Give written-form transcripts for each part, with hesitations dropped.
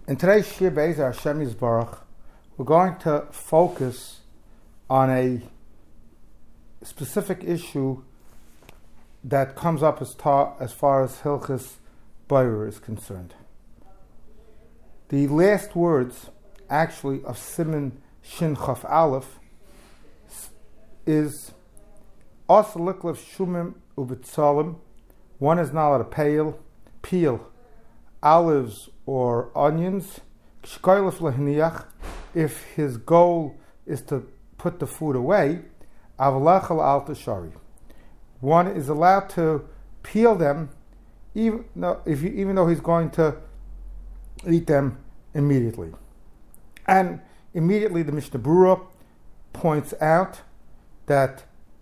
In today's Shir Be'ezer Hashem Yisbarach, we're going to focus on a specific issue that comes up as far as Hilchis Boirer is concerned. The last words, actually, of Siman Shin Chaf Aleph is As Liklev Shumim Ubitzalim. One is not allowed to peel olives or onions. If his goal is to put the food away, one is allowed to peel them even though he's going to eat them immediately. And immediately the Mishnah Berurah points out that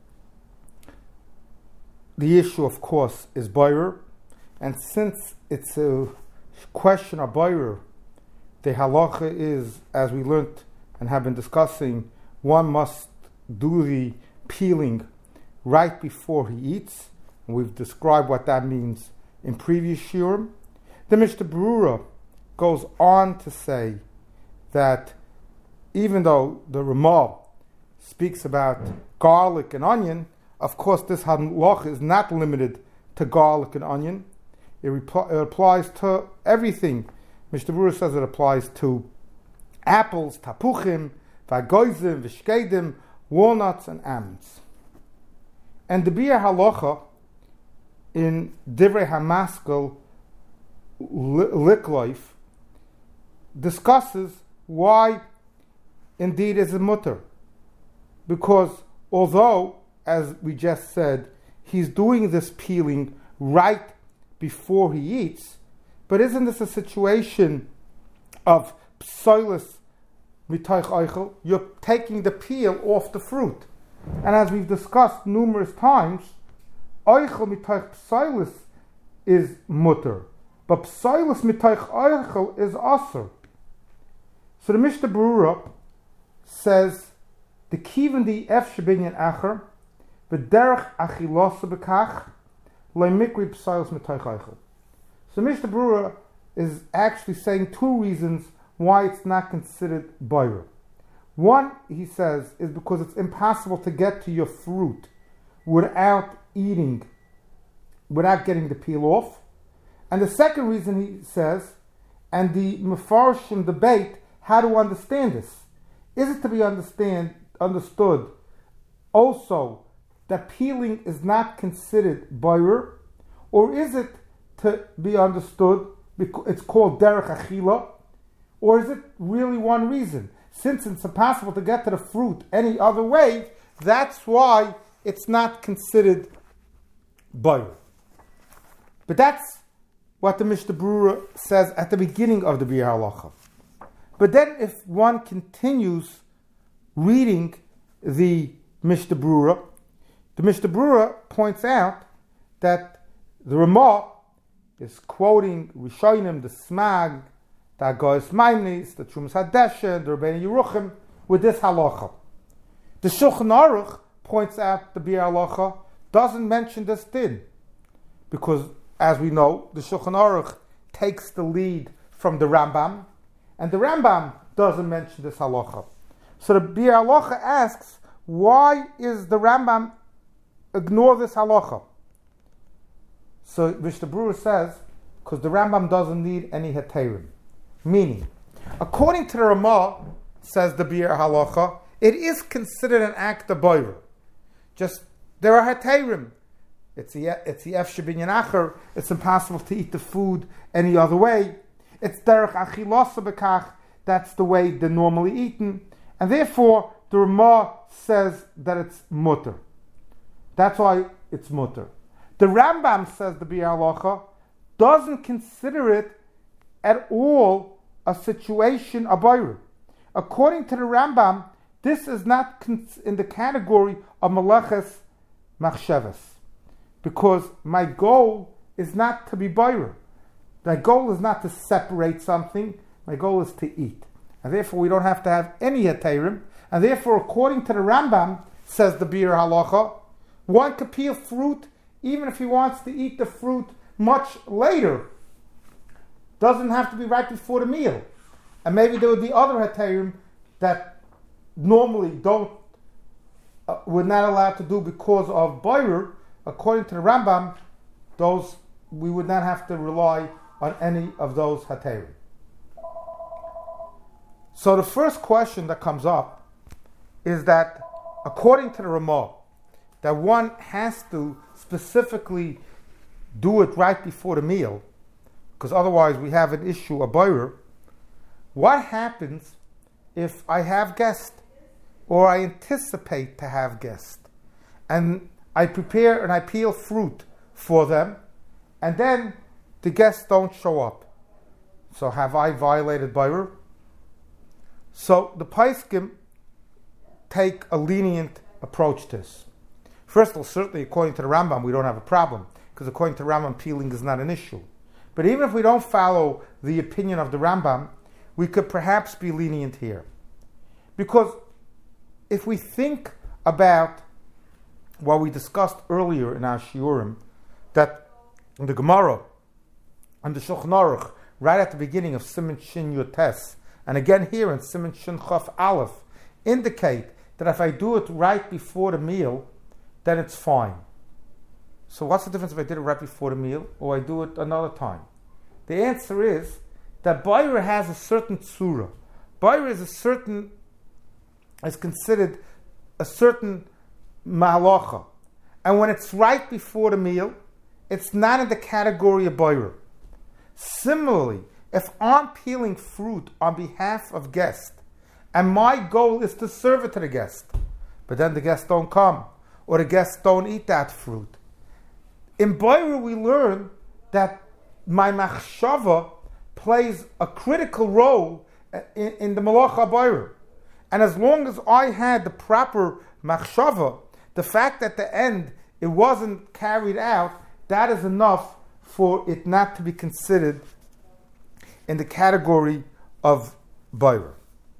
the issue, of course, is boirer, and since it's a question of boirer, the halacha is, as we learnt and have been discussing, one must do the peeling right before he eats, and we've described what that means in previous shiurim. The Mishnah Berurah goes on to say that even though the Ramah speaks about garlic and onion, of course this halacha is not limited to garlic and onion. It applies to everything. Mishnah Berurah says it applies to apples, tapuchim, vagoizim, vishkedim, walnuts, and almonds. And the Biur Halacha in Divrei Hamaskil Likloif discusses why indeed is a mutter. Because although, as we just said, he's doing this peeling right before he eats, but isn't this a situation of psoilus mitoich eichel? You're taking the peel off the fruit. And as we've discussed numerous times, eichel mitoich psoilus is mutter, but psoilus mitoich eichel is aser. So the Mishnah Berurah says, the kiven di ef shebinyan acher, v'derech achilasa bekach, le'mikri psoilus mitoich eichel. So Mishnah Berurah is actually saying two reasons why it's not considered boirer. One, he says, is because it's impossible to get to your fruit without getting the peel off. And the second reason, he says, and the Mefarshim debate how to understand this. Is it to be understood also that peeling is not considered boirer, or is it to be understood because it's called derech achila, or is it really one reason? Since it's impossible to get to the fruit any other way, that's why it's not considered boirer. But that's what the Mishnah Berurah says at the beginning of the Biur Halacha. But then if one continues reading the Mishnah Berurah points out that the Ramah is quoting Rishonim, the Smag, the Agoyes Maimnis, the Trumas Hadesha, the Rebbeinu Yeruchim, with this halacha. The Shulchan Aruch points out the Biur Halacha doesn't mention this din, because, as we know, the Shulchan Aruch takes the lead from the Rambam, and the Rambam doesn't mention this halacha. So the Biur Halacha asks, why is the Rambam ignore this halacha? So Mishnah Berurah says, because the Rambam doesn't need any heterim. Meaning, according to the Ramah, says the Biur Halacha, it is considered an act of boirer. Just, there are heterim. It's the ef shebinyan acher. It's impossible to eat the food any other way. It's derech achilasa bekach. That's the way they're normally eaten. And therefore, the Ramah says that it's mutter. That's why it's mutter. The Rambam, says the Biur Halacha, doesn't consider it at all a situation of boirer. According to the Rambam, this is not in the category of meleches machshavas, because my goal is not to be boirer. My goal is not to separate something. My goal is to eat, and therefore we don't have to have any heterim. And therefore, according to the Rambam, says the Biur Halacha, one could peel fruit even if he wants to eat the fruit much later. doesn't have to be right before the meal. And maybe there would be other heterim that normally we're not allowed to do because of boirer. According to the Rambam, those we would not have to rely on any of those heterim. So the first question that comes up is that, according to the Ramah, that one has to specifically do it right before the meal, because otherwise we have an issue, a boirer. What happens if I have guests, or I anticipate to have guests, and I prepare and I peel fruit for them, and then the guests don't show up? So have I violated boirer? So the Paiskim take a lenient approach to this. First of all, certainly according to the Rambam, we don't have a problem, because according to the Rambam, peeling is not an issue. But even if we don't follow the opinion of the Rambam, we could perhaps be lenient here. Because if we think about what we discussed earlier in our Shiurim, that in the Gemara and the Shulchan Aruch, right at the beginning of Siman Shin Yotes, and again here in Siman Shin Chaf Aleph, indicate that if I do it right before the meal, then it's fine. So what's the difference if I did it right before the meal or I do it another time? The answer is that boirer has a certain tzura. Boirer is considered a certain mahalacha. And when it's right before the meal, it's not in the category of boirer. Similarly, if I'm peeling fruit on behalf of guests, and my goal is to serve it to the guest, but then the guests don't come, or the guests don't eat that fruit. In boirer we learn that my machshava plays a critical role in the malacha boirer. And as long as I had the proper machshava, the fact that at the end it wasn't carried out, that is enough for it not to be considered in the category of boirer.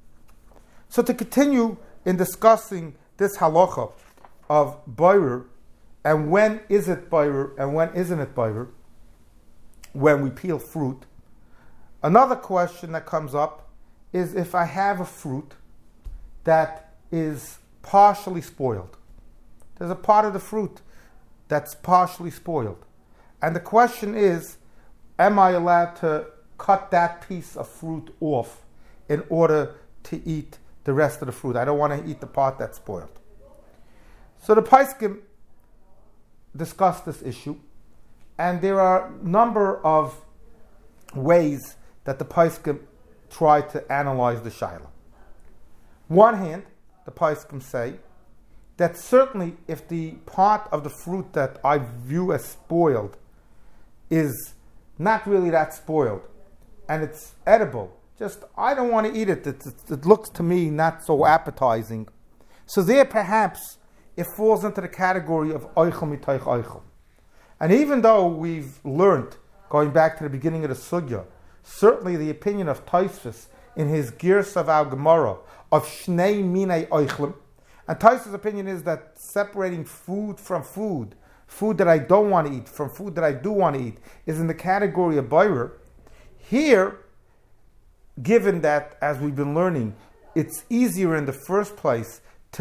So to continue in discussing this halacha of boirer, and when is it boirer and when isn't it boirer, when we peel fruit, another question that comes up is if I have a fruit that is partially spoiled. There's a part of the fruit that's partially spoiled. And the question is, am I allowed to cut that piece of fruit off in order to eat the rest of the fruit? I don't want to eat the part that's spoiled. So the Paiskim discussed this issue, and there are a number of ways that the Paiskim try to analyze the shaila. One hand, the Paiskim say that certainly if the part of the fruit that I view as spoiled is not really that spoiled, and it's edible, just I don't want to eat it, it looks to me not so appetizing. So there perhaps it falls into the category of oichel mitoich oichel. And even though we've learned, going back to the beginning of the sugya, certainly the opinion of Tosfos in his Girs of our Gemara of Shnei Minei Oichlim, and Tosfos' opinion is that separating food from food that I don't want to eat from food that I do want to eat, is in the category of boirer. Here, given that, as we've been learning, it's easier in the first place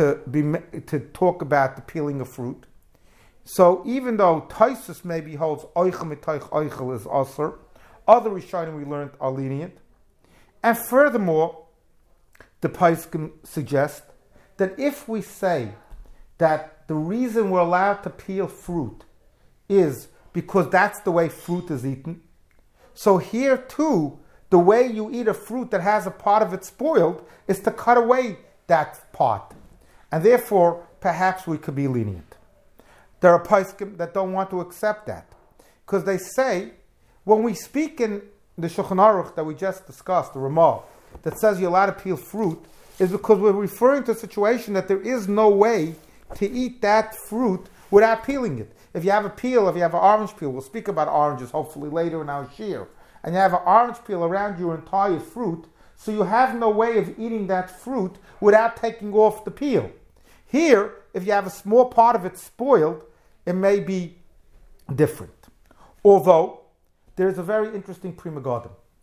to talk about the peeling of fruit. So even though Tosfos maybe holds oichel mitoich oichel is asur, other Rishonim we learned are lenient. And furthermore, the Paiskim suggest that if we say that the reason we're allowed to peel fruit is because that's the way fruit is eaten, so here too, the way you eat a fruit that has a part of it spoiled is to cut away that part. And therefore, perhaps we could be lenient. There are Paiskim that don't want to accept that, because they say, when we speak in the Shulchan Aruch that we just discussed, the Ramah, that says you're allowed to peel fruit, is because we're referring to a situation that there is no way to eat that fruit without peeling it. If you have a peel, if you have an orange peel, we'll speak about oranges hopefully later in our shir, and you have an orange peel around your entire fruit, so you have no way of eating that fruit without taking off the peel. Here, if you have a small part of it spoiled, it may be different. Although, there's a very interesting Pri Megadim.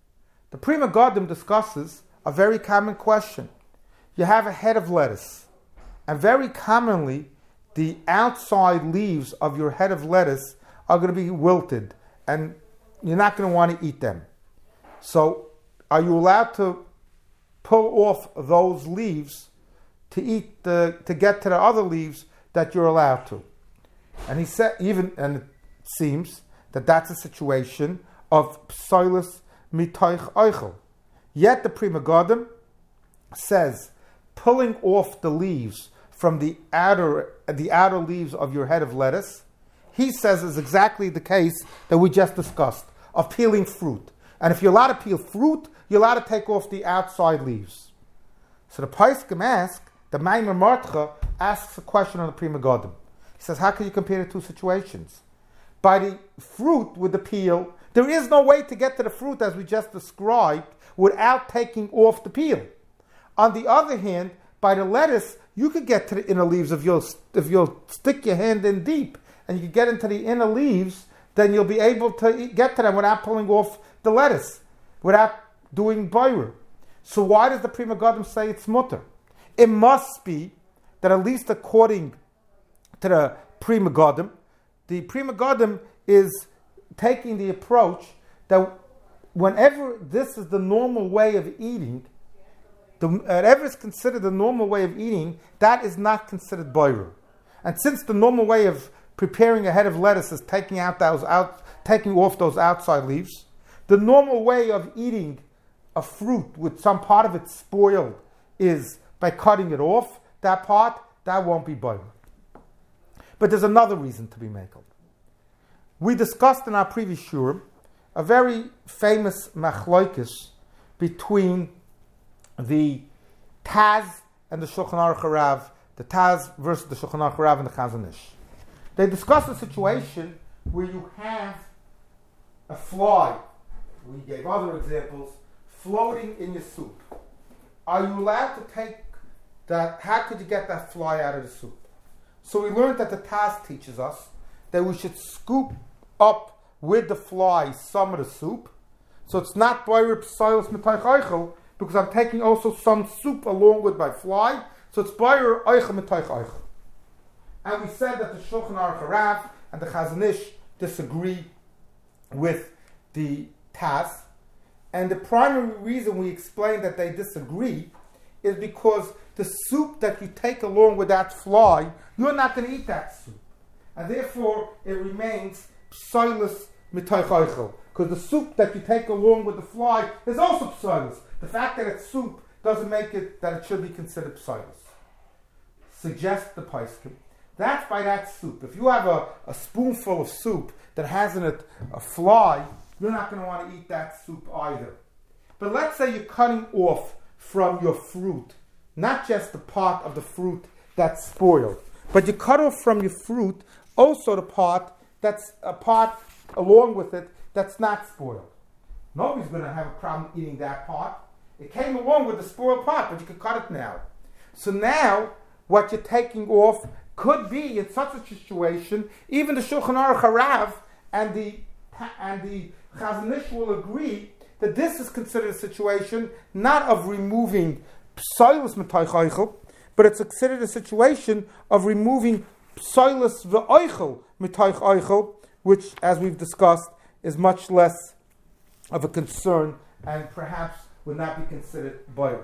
The Pri Megadim discusses a very common question. You have a head of lettuce, and very commonly the outside leaves of your head of lettuce are going to be wilted, and you're not going to want to eat them. So, are you allowed to pull off those leaves to get to the other leaves that you're allowed to? And he said, and it seems that that's a situation of psoilus mitoich oichel. Yet the Pri Megadim says pulling off the leaves from the outer leaves of your head of lettuce, he says is exactly the case that we just discussed of peeling fruit. And if you're allowed to peel fruit, you're allowed to take off the outside leaves. So the Paiskim the Maimer Martcha asks a question on the Pri Megadim. He says, how can you compare the two situations? By the fruit with the peel, there is no way to get to the fruit as we just described without taking off the peel. On the other hand, by the lettuce, you could get to the inner leaves if you'll stick your hand in deep and you can get into the inner leaves, then you'll be able to get to them without pulling off the lettuce, without doing boirer. So why does the Pri Megadim say it's mutter? It must be that at least according to the Pri Megadim, the Pri Megadim is taking the approach that whenever this is the normal way of eating, whatever is considered the normal way of eating, that is not considered boirer. And since the normal way of preparing a head of lettuce is taking off those outside leaves, the normal way of eating a fruit with some part of it spoiled is by cutting it off, that part, that won't be boirer. But there's another reason to be makel. We discussed in our previous shurim a very famous machloikis between the Taz and the Shulchan Aruch Harav, the Taz versus the Shulchan Aruch Harav and the Chazon Ish. They discussed a situation where you have a fly, we gave other examples, floating in your soup. Are you allowed to take that? How could you get that fly out of the soup? So we learned that the Taz teaches us that we should scoop up with the fly some of the soup. So it's not boirer psoilus mitoich oichel, because I'm taking also some soup along with my fly. So it's boirer oichel mitoich oichel. And we said that the Shulchan Aruch Harav and the Chazon Ish disagree with the Taz. And the primary reason we explained that they disagree is because the soup that you take along with that fly, you're not going to eat that soup. And therefore, it remains psoilus mitoich oichel. Because the soup that you take along with the fly is also psoilus. The fact that it's soup doesn't make it that it should be considered psoilus. Suggest the Paiskim. That's by that soup. If you have a spoonful of soup that has in it a fly, you're not going to want to eat that soup either. But let's say you're cutting off from your fruit, not just the part of the fruit that's spoiled, but you cut off from your fruit also the part that's a part along with it that's not spoiled. Nobody's going to have a problem eating that part. It came along with the spoiled part, but you can cut it now. So now, what you're taking off could be, in such a situation, even the Shulchan Aruch Harav and the Chazon Ish will agree that this is considered a situation not of removing psoilus mitoich oichel, but it's considered a situation of removing psoilus ve'oichel mitoich oichel, which, as we've discussed, is much less of a concern and perhaps would not be considered boirer.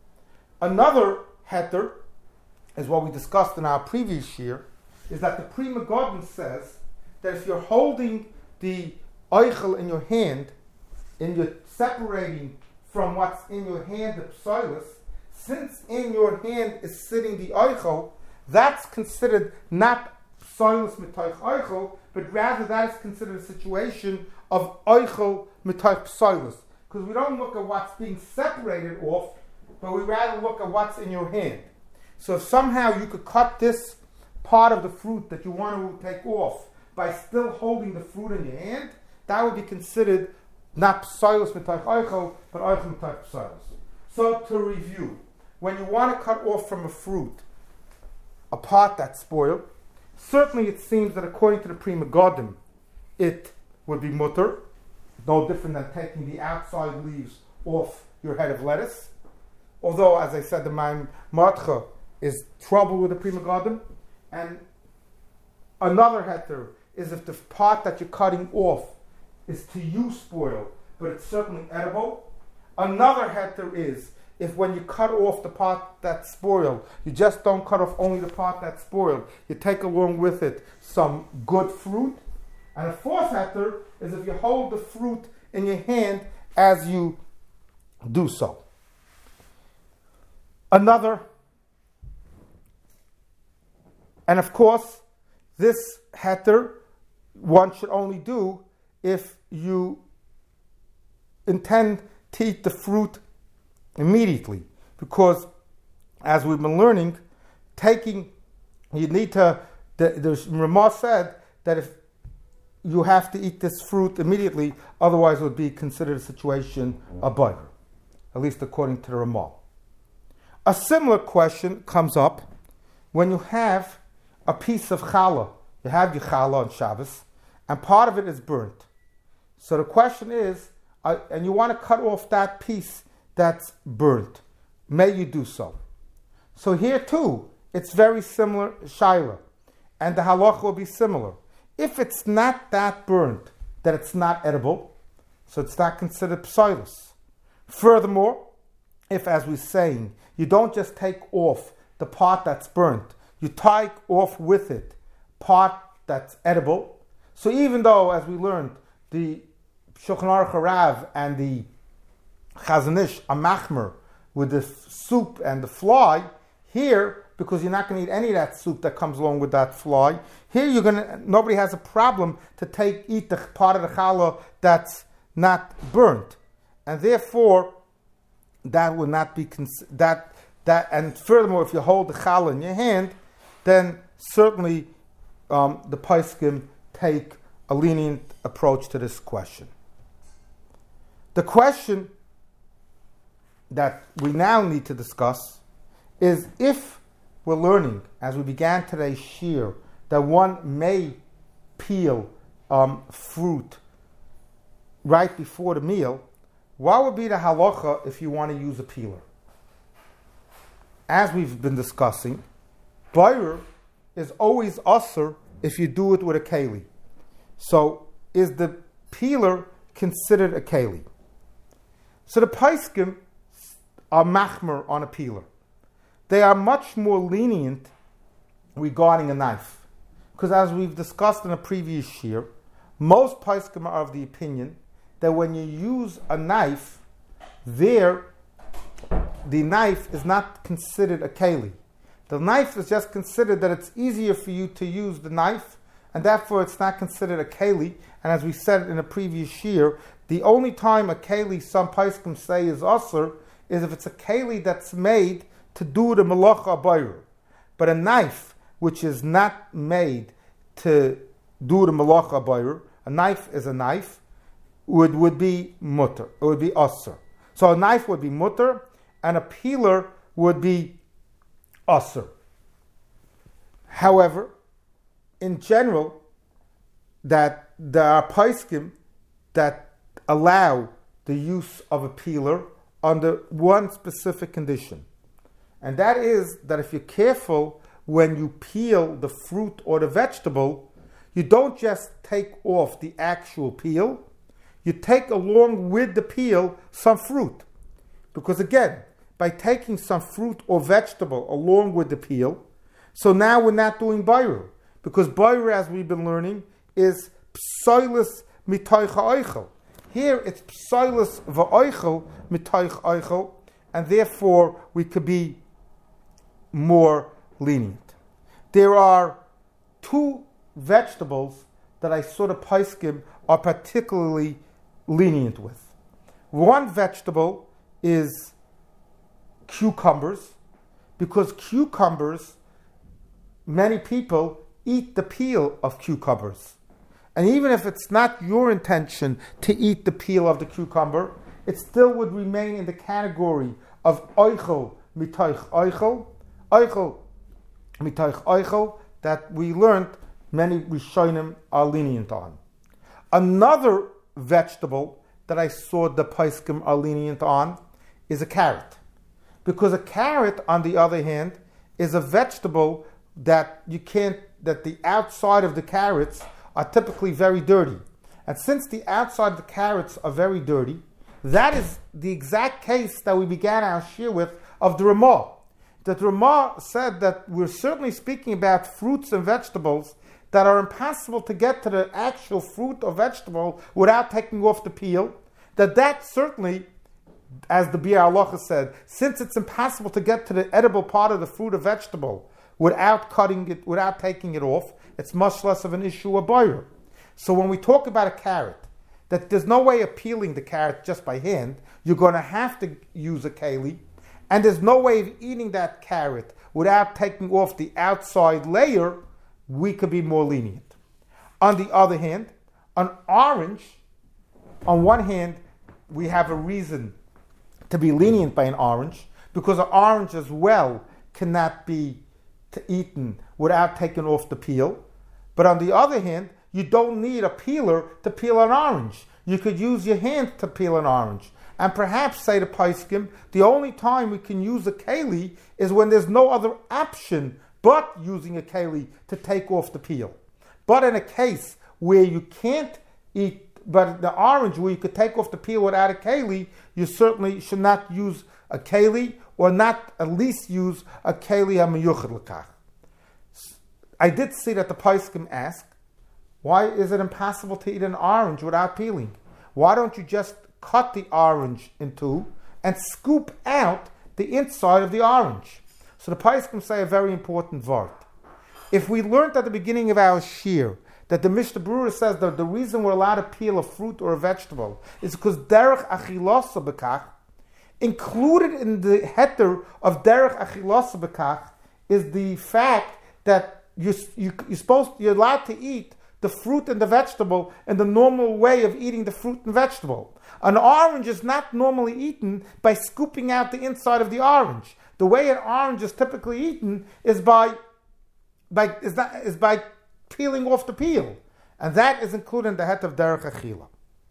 Another heter is what we discussed in our previous year, is that the Pri Megadim says that if you're holding the oichel in your hand and you're separating from what's in your hand the psoilus, since in your hand is sitting the oichel, that's considered not psoilus mitoich oichel, but rather that is considered a situation of oichel mitoich psoilus. Because we don't look at what's being separated off, but we rather look at what's in your hand. So if somehow you could cut this part of the fruit that you want to take off by still holding the fruit in your hand, that would be considered not psoilus mitoich oichel, but oichel mitoich psoilus. So to review, when you want to cut off from a fruit a part that's spoiled, certainly it seems that according to the Pri Megadim, it would be mutter, no different than taking the outside leaves off your head of lettuce. Although, as I said, the Matcha is trouble with the Pri Megadim. And another heter is if the part that you're cutting off is to you spoil, but it's certainly edible. Another heter is if when you cut off the part that's spoiled, you just don't cut off only the part that's spoiled, you take along with it some good fruit. And a fourth heter is if you hold the fruit in your hand as you do so. Another, and of course, this heter one should only do if you intend to eat the fruit immediately, because as we've been learning, the Ramah said that if you have to eat this fruit immediately, otherwise it would be considered a situation of bayr, at least according to the Ramah. A similar question comes up when you have a piece of challah. You have your challah on Shabbos, and part of it is burnt. So the question is, and you want to cut off that piece that's burnt. May you do so. So here too, it's very similar, shaila, and the halacha will be similar. If it's not that burnt, that it's not edible, so it's not considered psilus. Furthermore, if, as we're saying, you don't just take off the part that's burnt, you take off with it part that's edible. So even though, as we learned, the Shulchan Aruch Harav and the Chazon Ish are machmer with the soup and the fly, here, because you're not going to eat any of that soup that comes along with that fly, here nobody has a problem to eat the part of the challah that's not burnt. And therefore, that would not be and furthermore, if you hold the challah in your hand, then certainly the poskim take a lenient approach to this question. The question that we now need to discuss is if we're learning, as we began today's shir, that one may peel fruit right before the meal, what would be the halacha if you want to use a peeler? As we've been discussing, bayr is always usher if you do it with a keli. So is the peeler considered a keli? So the poskim are machmer on a peeler. They are much more lenient regarding a knife. Because as we've discussed in a previous year, most poskim are of the opinion that when you use a knife, the knife is not considered a keli. The knife is just considered that it's easier for you to use the knife, and therefore it's not considered a keli. And as we said in a previous year, the only time a keli some poskim say is asur is if it's a keli that's made to do the malacha bayr. But a knife which is not made to do the malacha bayr, a knife is a knife, would be mutter. It would be asur. So a knife would be mutter, and a peeler would be asur. However, in general, that there are poskim that allow the use of a peeler under one specific condition. And that is that if you're careful when you peel the fruit or the vegetable, you don't just take off the actual peel, you take along with the peel some fruit. Because again, by taking some fruit or vegetable along with the peel, so now we're not doing bayr. Because bayr, as we've been learning, is psilus mitoich ha'oichel. Here it's psilus va'oichel mitoich oichel, and therefore we could be more lenient. There are two vegetables that I saw the poskim are particularly lenient with. One vegetable is cucumbers, because cucumbers, many people eat the peel of cucumbers. And even if it's not your intention to eat the peel of the cucumber, it still would remain in the category of oichel mitoich oichel, oichel mitoich oichel, that we learned many Rishonim are lenient on. Another vegetable that I saw the poskim are lenient on is a carrot. Because a carrot, on the other hand, is a vegetable that that the outside of the carrots are typically very dirty. And since the outside of the carrots are very dirty, that is the exact case that we began our shir with of the Ramah. That Ramah said that we're certainly speaking about fruits and vegetables that are impossible to get to the actual fruit or vegetable without taking off the peel. That certainly, as the Biur Halacha said, since it's impossible to get to the edible part of the fruit or vegetable without cutting it, without taking it off, it's much less of an issue of boyer. So when we talk about a carrot, that there's no way of peeling the carrot just by hand, you're going to have to use a keli, and there's no way of eating that carrot without taking off the outside layer, we could be more lenient. On the other hand, an orange, on one hand, we have a reason to be lenient by an orange, because an orange as well cannot be eaten without taking off the peel. But on the other hand, you don't need a peeler to peel an orange. You could use your hand to peel an orange. And perhaps, say the poskim, the only time we can use a keli is when there's no other option but using a keli to take off the peel. But in a case where you can't eat, but the orange where you could take off the peel without a keli, you certainly should not use a keli, or not at least use a keli hamiyuchad l'kach. I did see that the poskim asked, why is it impossible to eat an orange without peeling? Why don't you just cut the orange in two and scoop out the inside of the orange? So the poskim say a very important word. If we learned at the beginning of our shir that the Mishnah Berurah says that the reason we're allowed to peel a fruit or a vegetable is because derech achilasa b'kach, included in the heter of derech achilasa b'kach is the fact that you're allowed to eat the fruit and the vegetable in the normal way of eating the fruit and vegetable. An orange is not normally eaten by scooping out the inside of the orange. The way an orange is typically eaten is by peeling off the peel. And that is included in the het of derech achila.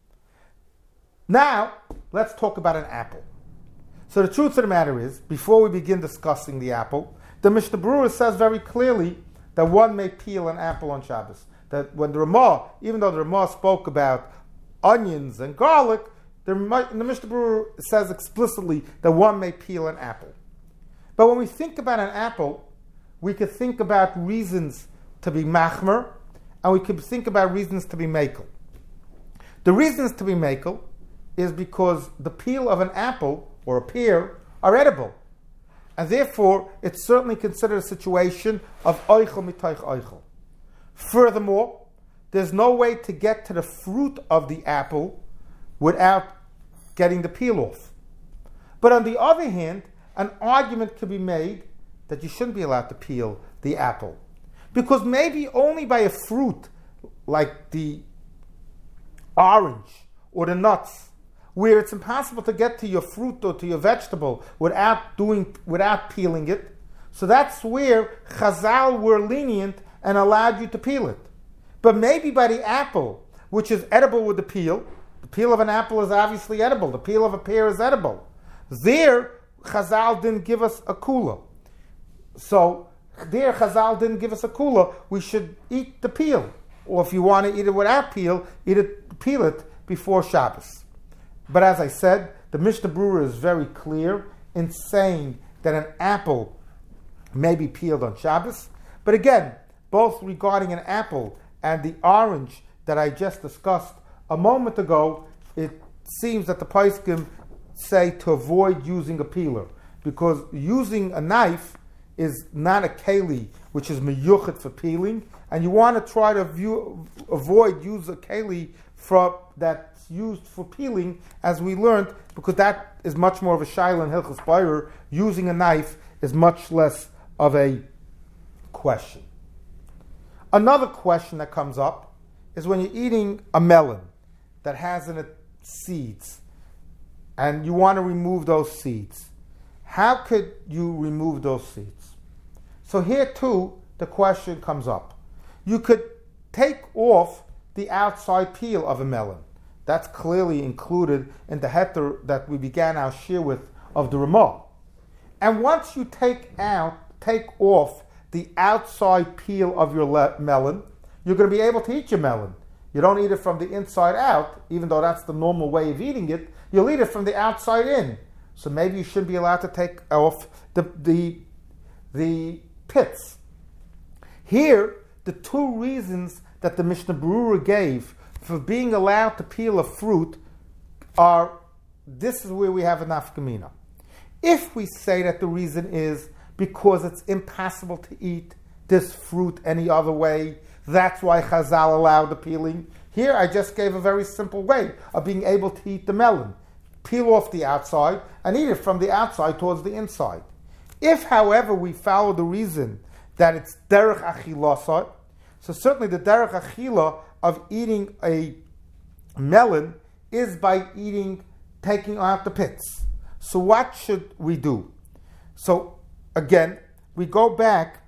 Now, let's talk about an apple. So the truth of the matter is, before we begin discussing the apple, the Mishnah Berurah says very clearly that one may peel an apple on Shabbos. That when the Ramah, even though the Ramah spoke about onions and garlic, the Mishnah Berurah says explicitly that one may peel an apple. But when we think about an apple, we could think about reasons to be machmer, and we could think about reasons to be makel. The reasons to be makel is because the peel of an apple or a pear are edible. And therefore, it's certainly considered a situation of oichel mitoich oichel. Furthermore, there's no way to get to the fruit of the apple without getting the peel off. But on the other hand, an argument could be made that you shouldn't be allowed to peel the apple. Because maybe only by a fruit like the orange or the nuts, where it's impossible to get to your fruit or to your vegetable without peeling it. So that's where Chazal were lenient and allowed you to peel it. But maybe by the apple, which is edible with the peel of an apple is obviously edible, the peel of a pear is edible. There, Chazal didn't give us a kula. So there, Chazal didn't give us a kula. We should eat the peel. Or if you want to eat it without peel it before Shabbos. But as I said, the Mishnah Berurah is very clear in saying that an apple may be peeled on Shabbos. But again, both regarding an apple and the orange that I just discussed a moment ago, it seems that the poskim say to avoid using a peeler, because using a knife is not a keli, which is meyuchet for peeling, and you want to try to avoid use a keli that's used for peeling, as we learned, because that is much more of a shaila in Hilchos Boyer. Using a knife is much less of a question. Another question that comes up is when you're eating a melon that has in it seeds, and you want to remove those seeds. How could you remove those seeds? So here too, the question comes up. You could take off the outside peel of a melon. That's clearly included in the heter that we began our shir with of the Ramah. And once you take off the outside peel of your melon, you're going to be able to eat your melon. You don't eat it from the inside out, even though that's the normal way of eating it. You'll eat it from the outside in. So maybe you shouldn't be allowed to take off the pits. Here, the two reasons that the Mishnah Berurah gave for being allowed to peel a fruit are, this is where we have a nafkamina. If we say that the reason is because it's impossible to eat this fruit any other way, that's why Chazal allowed the peeling. Here I just gave a very simple way of being able to eat the melon. Peel off the outside and eat it from the outside towards the inside. If, however, we follow the reason that it's derech achilasa, so certainly the derech achila of eating a melon is by taking out the pits. So what should we do? So again, we go back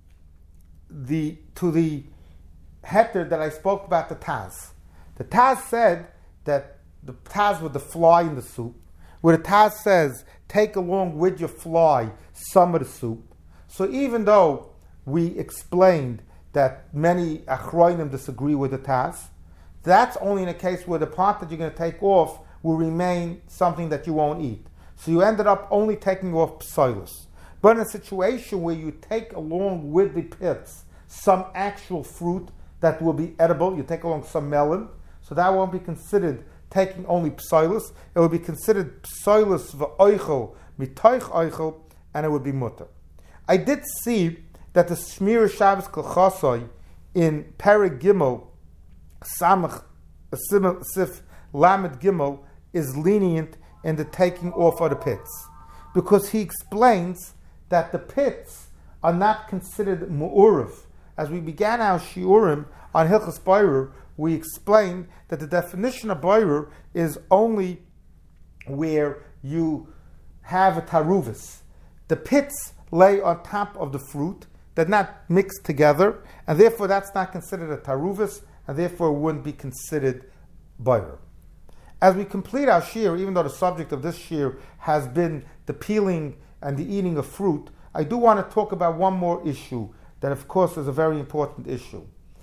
to the heter that I spoke about, the Taz. The Taz said that the Taz with the fly in the soup, where the Taz says, take along with your fly some of the soup. So even though we explained that many achroinim disagree with the Taz, that's only in a case where the part that you're going to take off will remain something that you won't eat. So you ended up only taking off psilus. But in a situation where you take along with the pits some actual fruit that will be edible, you take along some melon, so that won't be considered taking only psilus. It will be considered psilus v'oichel mitoich oichel, and it would be mutter. I did see that the Shmir Shabbos Kolchosoi in Perek Gimel Samach Sif Lamed Gimel is lenient in the taking off of the pits, because he explains that the pits are not considered mu'urif. As we began our shiurim on Hilchas Boirer, we explained that the definition of Boirer is only where you have a taruvis. The pits lay on top of the fruit, they're not mixed together, and therefore that's not considered a taruvis, and therefore it wouldn't be considered Boirer. As we complete our shir, even though the subject of this shir has been the peeling and the eating of fruit, I do want to talk about one more issue that, of course, is a very important issue.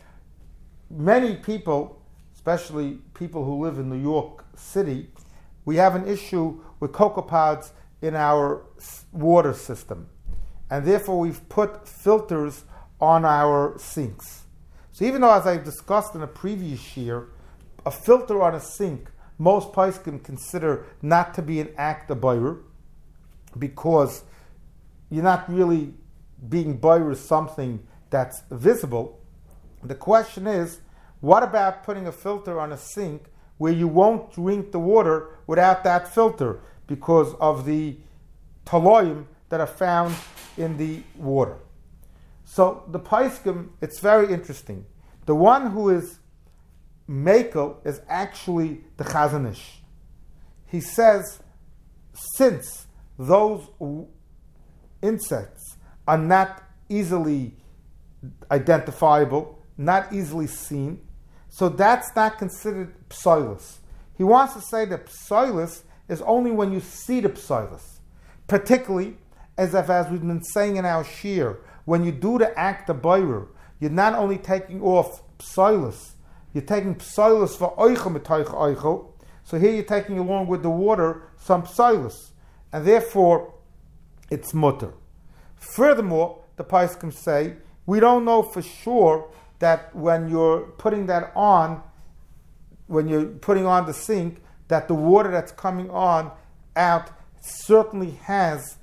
Many people, especially people who live in New York City, we have an issue with cocopods in our water system. And therefore we've put filters on our sinks. So even though, as I've discussed in a previous year, a filter on a sink, most poskim consider not to be an act of boirer, because you're not really being boirer something that's visible. The question is, what about putting a filter on a sink where you won't drink the water without that filter because of the taloim that are found in the water? So the poskim, it's very interesting. The one who is Mekel is actually the Chazon Ish. He says, since those insects are not easily identifiable, not easily seen, so that's not considered psilus. He wants to say that psilus is only when you see the psilus, particularly as we've been saying in our shir, when you do the act of boirer, you're not only taking off psilus, you're taking psilus for oichel mitoich oichel. So here you're taking along with the water some psilus, and therefore it's mutter. Furthermore, the poskim say we don't know for sure that when you're putting that on, when you're putting on the sink, that the water that's coming on out certainly has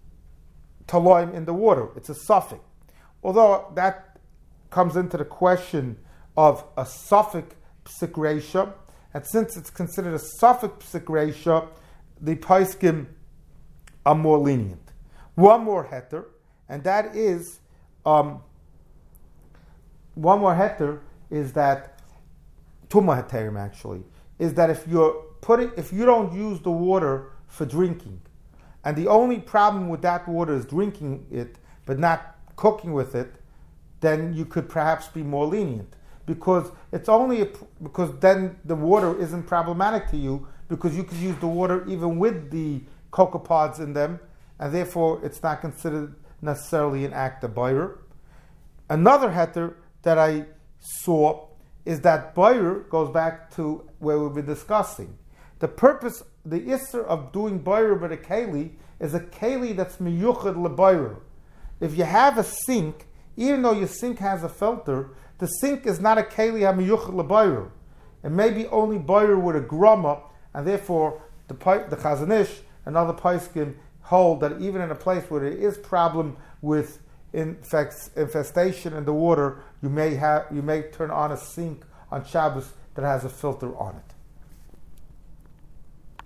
taloim in the water. It's a suffix. Although that comes into the question of a suffix psik reisha, and since it's considered a suffix psik reisha, the poskim are more lenient. One more heter, and that is that Tumah heterim actually is that if you don't use the water for drinking, and the only problem with that water is drinking it but not cooking with it, then you could perhaps be more lenient. because it's only because then the water isn't problematic to you, because you could use the water even with the cocopods in them, and therefore it's not considered necessarily an act of boirer. Another heter that I saw is that boirer goes back to where we've been discussing. The purpose, the isser of doing boirer with a keli is a keli that's miyuchad leboirer. If you have a sink, even though your sink has a filter, the sink is not a keli ha-miyuchad leboirer. It may be only boirer with a groma, and therefore the Chazon Ish and other poskim hold that even in a place where there is problem with infestation in the water, you may turn on a sink on Shabbos that has a filter on it.